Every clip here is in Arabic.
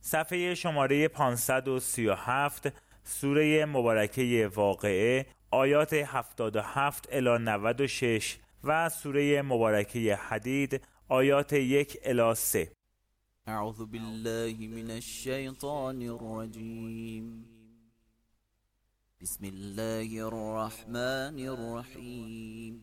صفحه شماره 537 سوره مبارکه واقعه آیات 77 الی 96 و سوره مبارکه حدید آیات 1 الی 3. اعوذ بالله من الشیطان الرجیم. بسم الله الرحمن الرحیم.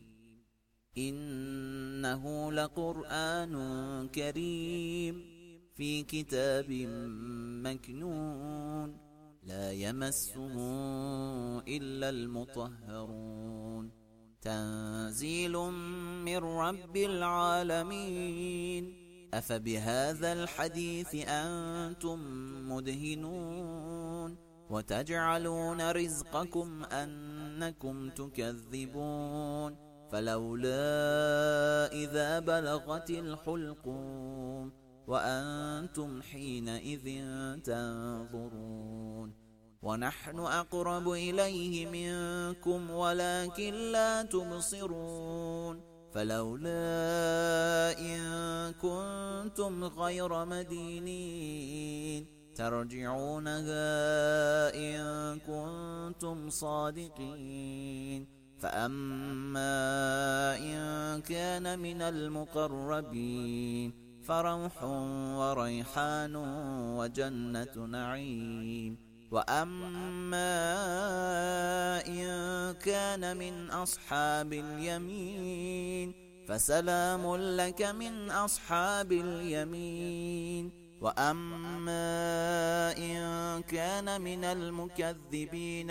إنه لقرآن كريم في كتاب مكنون لا يمسه إلا المطهرون تنزيل من رب العالمين أفبهذا الحديث أنتم مدهنون وتجعلون رزقكم أنكم تكذبون فلولا إذا بلغت الحلقوم وأنتم حينئذ تنظرون ونحن أقرب إليه منكم ولكن لا تبصرون فلولا إن كنتم غير مدينين ترجعونها إن كنتم صادقين فأما إن كان من المقربين فروح وريحان وجنة نعيم وأما إن كان من أصحاب اليمين فسلام لك من أصحاب اليمين وأما إن كان من المكذبين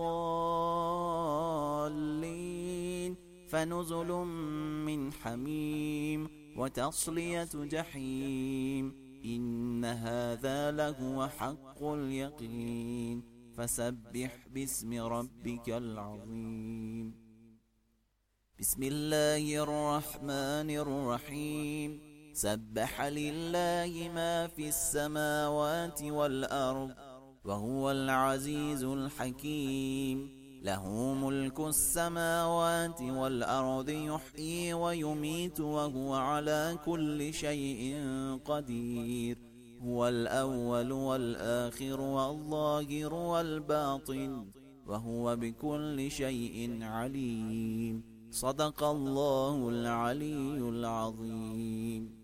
الضالين فنزل من حميم وتصلية جحيم إن هذا لهو حق اليقين فسبح باسم ربك العظيم. بسم الله الرحمن الرحيم. سبح لله ما في السماوات والأرض وهو العزيز الحكيم له ملك السماوات والأرض يحيي ويميت وهو على كل شيء قدير هو الأول والآخر والظاهر والباطن وهو بكل شيء عليم. صدق الله العلي العظيم.